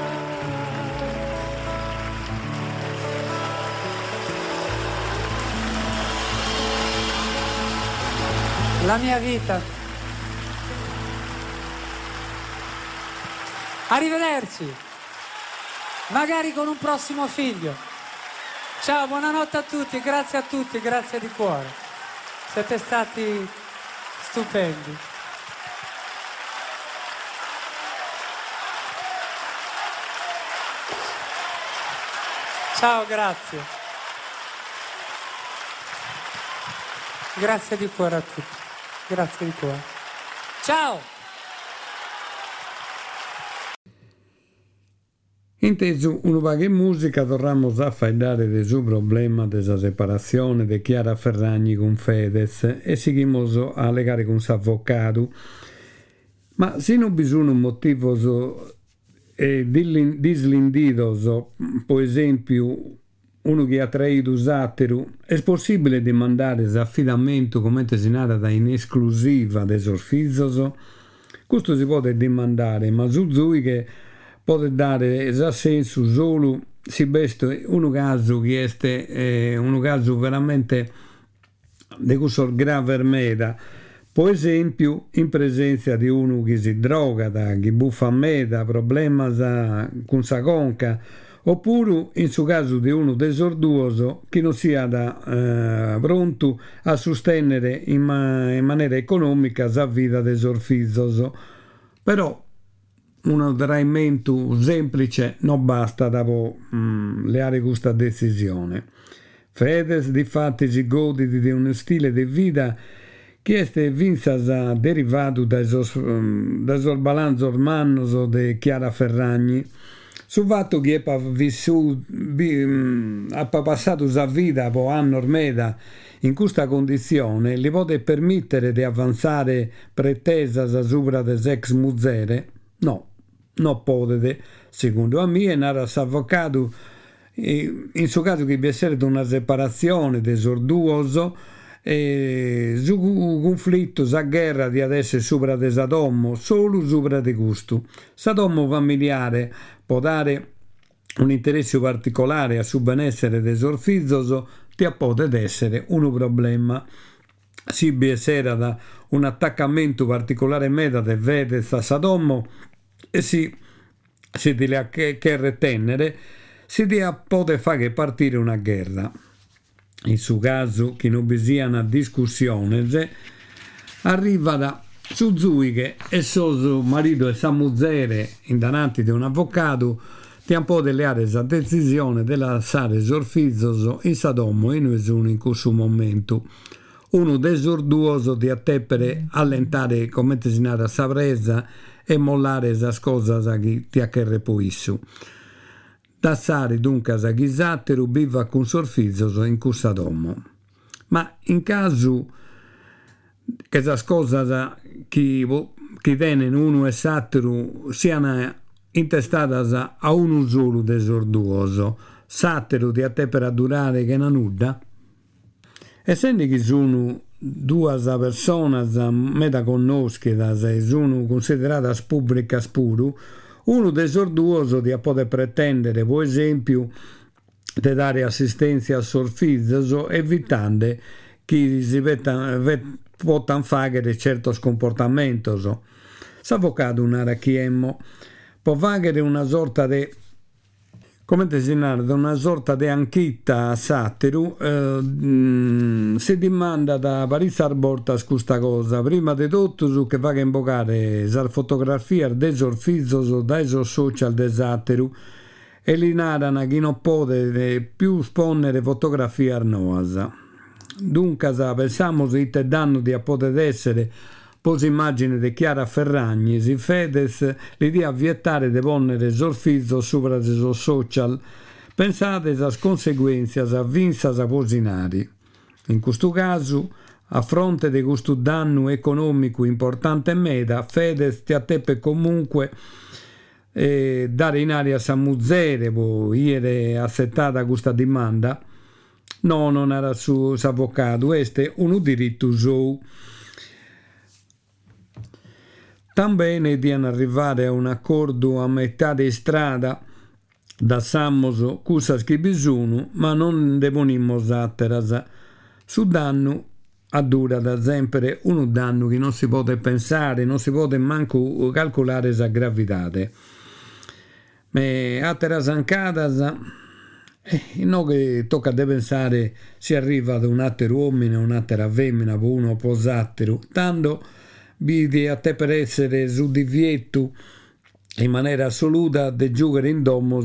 La mia vita. Arrivederci, magari con un prossimo figlio. Ciao, buonanotte a tutti, grazie di cuore. Siete stati stupendi. Ciao, grazie. Grazie di cuore a tutti. Grazie di cuore. Ciao! Inteso una vaga musica tornamos a faidare del suo problema della separazione di Chiara Ferragni con Fedez e seguimos a legare con s'avvocato. Ma se non bisogna un motivo dislindidos, per esempio uno che ha traído Satteru, è possibile demandare l'affidamento come si narra in esclusiva dei sorfizos? Questo si può demandare, ma Zuzui che può dare senso solo se beste un caso che è un caso veramente di questo grave meda. Per esempio, in presenza di uno che si droga, che buffa meda, problemi con sa conca, oppure in su caso di uno desorduoso che non sia pronto a sostenere in maniera economica la vita dei sorfizos. Però un addramento semplice non basta dopo leare questa decisione. Fedez difatti si gode di uno stile di vita che è vinzas derivato dai sorbalanzos mannos di Chiara Ferragni, sul fatto che ha passato la vita per anni ormai in questa condizione, gli può permettere di avanzare pretesas sopra des ex muzzere? No, non può, secondo me, e narra s'avvocato, in suo caso che vi essere una separazione desorduoso, su conflitto, sa guerra di adesso sopra de Sadommo, solo sopra di gusto. Sadommo familiare può dare un interesse particolare a su benessere dei sorfizos, ti può essere un problema. Si vi essere da un attaccamento particolare meta de Fedez a Sadommo e si di la che retenere, si può fare partire una guerra. In suo caso, che non vi sia una discussione, arriva da Suzuki e suo marito e sa muzzere in davanti di un avvocato ti un po' delle aree a decisione della sare sorfizzoso in Sadommo e noi sono in questo momento uno desorduoso di atteppere allentare come si narra sa presa e mollare esa cosa che ti accherre poissu. Da sare dunque a Satteru biva con sorfizzoso in Sadommo. Ma in caso che esas cosas che tenen uno e Satteru siano intestadas a uno solo desorduoso, Satteru ti attepera a durare che non nuda? Essendo che sono due persone meda conoscidas e sono consideradas pubblicas puru, uno desorduoso di poter pretendere, per esempio, di dare assistenza a sorfizzoso evitando che si possano fare certi comportamenti. S'avvocato un chiemmo può fare una sorta di, come si narra, una sorta di anchita a Satteru, si dimanda da parizzar bortas questa cosa, prima di tutto su che va a invocare la fotografia dei sorfizzoso dai social di Satteru e li narrano che non può più sponnere fotografie arnoasa. Dunque pensiamo che il danno di poter essere pose immagine di Chiara Ferragni, si Fedez l'idea vietare di ponere sorfizzo sopra i social, pensate alle conseguenze avvinzas a posinari. In questo caso, a fronte di questo danno economico importante meda, Fedez ti atteppe comunque dare in aria a Muzere, ieri accettata questa domanda. No, non era su avvocato, questo è un diritto suo. Também di arrivare a un accordo a metà di strada da Sammoso, cosa scribisunu, ma non deponimmo atteras. Su danno a dura da sempre un danno che non si può pensare, non si può manco calcolare la gravità. Ma atteras ancadas, no che tocca de pensare si arriva ad un attero uomine, un'attera femmina, uno posatteru, tanto vidi a te per essere su divieto in maniera assoluta di giocare in domo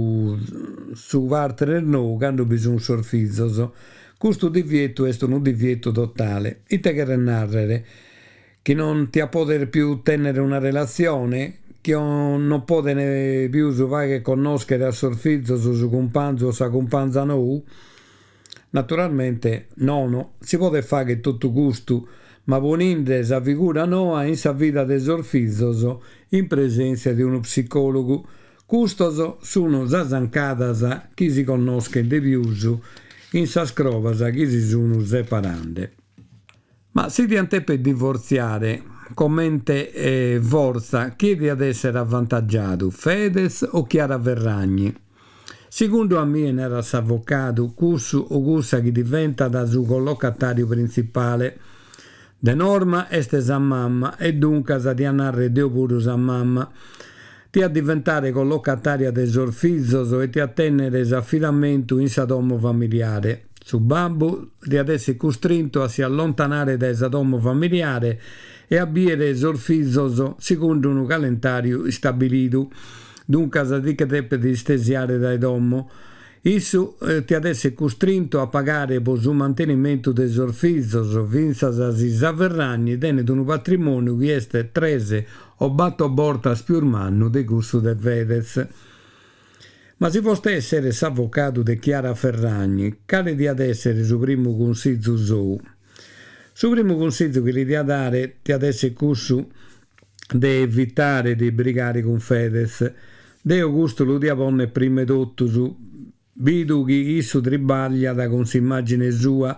su partner no, quando bisogna sorfizzoso. Questo divieto è un divieto totale. E te che narrare che non ti poter più tenere una relazione, che non può più che conoscere a sorfizzoso su compagno o sa compagna no. Naturalmente no, si può fare che tutto gusto, ma poninde sa figura noa in sa vita de sorfizzoso in presenza di uno psicologo. Custoso sono zasancadas chi si conosce de piusu in sa scrovas chi si sono separande. Ma si ti ante per divorziare, commente forza, chiedi ad essere avvantaggiato, Fedez o Chiara Ferragni? Secondo a me era s'avvocato, cussu o cussa che diventa da suo collocatario principale. De norma este sa mamma e dunque sa di annarre deo pure sa mamma. Ti a diventare collocataria de sorfizzoso e ti a tenere s'affidamento in sa domo familiare. Su babbo ti ad essere costrinto a si allontanare da sa domo familiare e a biere sorfizzoso secondo un calendario stabilito. Dunque sa di che deve distesiare dai domo. Isso ti ad essere costrinto a pagare per il mantenimento del sorfizzoso finza si Ferragni tenne un patrimonio che è 13 o batto borta spiurmanno de gusto del Fedez. Ma se fosse essere s'avvocato di Chiara Ferragni, quale di ad essere su primo consiglio suo? Su primo consiglio che gli dia dare ti ad essere cussu de evitare di brigare con Fedez. Deo gusto lo dia ponne prima tutto su Bidu che isso tribaglia da con s'immagine sua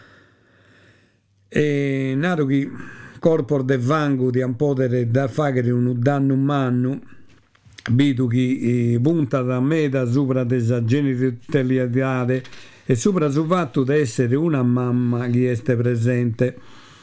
e naro che corpo de vango di poter da fare un danno umano Bidu che punta da me da sopra della genitorialità e sopra sul fatto di essere una mamma che è presente.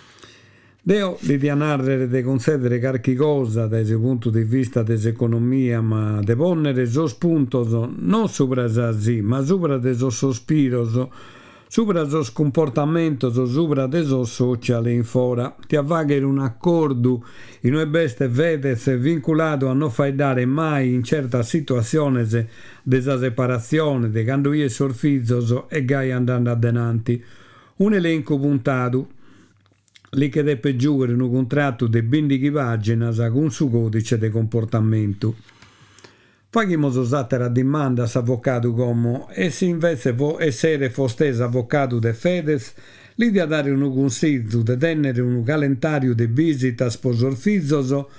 Deo di narrare di concedere qualche cosa dal punto di vista dell'economia, ma di ponere so spunto non sopra sì, ma sopra de so sospiro, sopra so comportamento, sopra de so sociale in fora. Ti avvaghere un accordo in noi beste Fedez vincolato a non fai dare mai in certa situazione della separazione, di quando io sorfizzoso e gai andando adenanti. Un elenco puntato. Lì che deve giungere un contratto di 20 pagine con suo codice di comportamento. Faghiamo usare domanda s'avvocato come e se invece essere fosse avvocato de Fedez, lì di dare un consiglio di tenere un calendario di visita sorfizzoso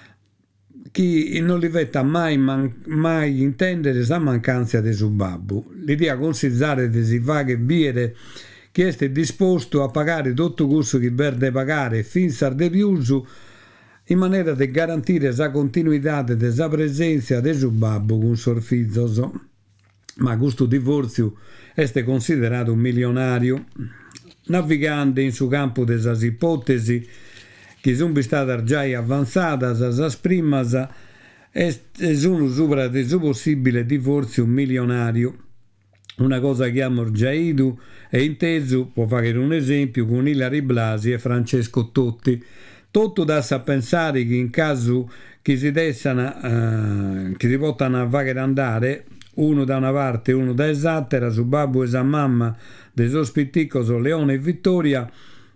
che non li vetta mai intendere sa mancanza di suo babbo. L'idea consigliare di si fare biere che è disposto a pagare tutto questo che verde pagare finza de piusu in maniera di garantire la continuità della presenza del suo babbo con sorfizzoso. Ma questo divorzio è considerato un milionario. Navigando in su campo delle ipotesi che sono state già avanzate, le prime sono sopra del suo possibile divorzio milionario. Una cosa che abbiamo già ido e inteso, può fare un esempio, con Ilari Blasi e Francesco Totti. Tutto dà a pensare che in caso che si possano fare andare, uno da una parte e uno da esattera, su babbo e sa mamma dei sospitticoso Leone e Vittoria,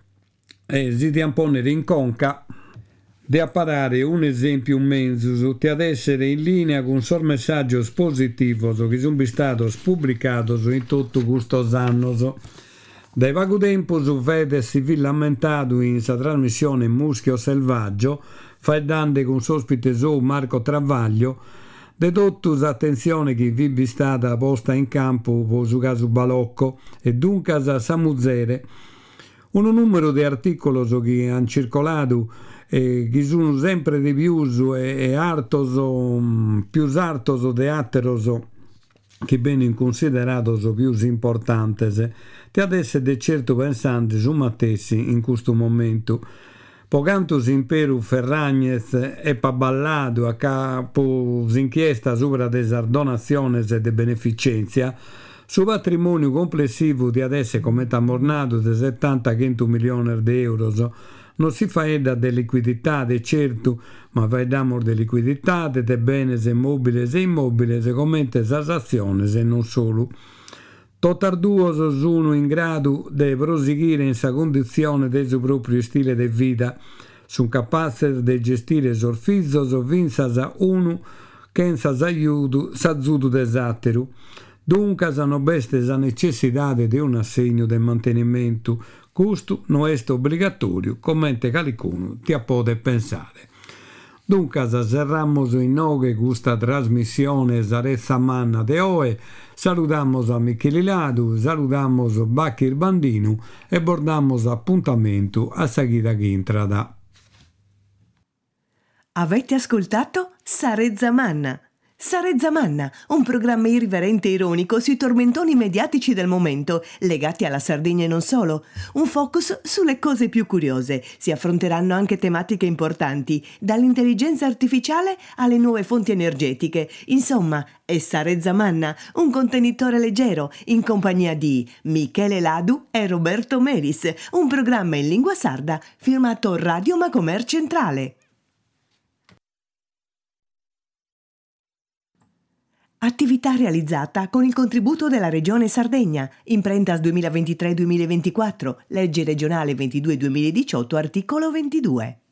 si ti amponere in conca di apparare un esempio mezzo ti ad essere in linea con un messaggio positivo che sono stato pubblicato in tutto questo anno. Dai vago tempo su Fede si vi lamentato in sa trasmissione Muschio Selvaggio, faedante con sospite su Marco Travaglio, De tottus attenzione che vi stata posta in campo su caso balocco e dunque sa musere un numero di articoli che hanno circolato che sono sempre di più e più artos de atteros che vengono considerato più importanti ti adesso de certo pensanti su Mattessi in questo momento pocantus imperu Ferragnez e paballado a capo d'inchiesta sopra de donazioni e de beneficenza su patrimonio complessivo di adesso come t'amornato di 70-100 milioni di euro non si fa edda de liquidità de certo ma fa edamor de liquidità de beni immobili e immobili come transazioni e non solo Totarduos sono in grado di proseguire in sa condizione del suo proprio stile di vita, sono capaci di gestire sorfizos vinzas uno che s'aiuto desatteru. Dunque hanno beste la necessità di un assegno del mantenimento, questo non è obbligatorio, come qualcuno ti può pensare. Dunque serramos in noghe questa trasmissione Sarezza Manna de Oe, salutamos a Michele Ladu, salutamos Bacchir Bandino e bordamos appuntamento a seguita che entrada. Avete ascoltato Sarezza Manna? Sarezza Manna, un programma irriverente e ironico sui tormentoni mediatici del momento, legati alla Sardegna e non solo. Un focus sulle cose più curiose. Si affronteranno anche tematiche importanti, dall'intelligenza artificiale alle nuove fonti energetiche. Insomma, è Sarezza Manna, un contenitore leggero, in compagnia di Michele Ladu e Roberto Melis, un programma in lingua sarda firmato Radio Macomer Centrale. Attività realizzata con il contributo della Regione Sardegna, Imprentas 2023-2024, legge regionale 22-2018, articolo 22.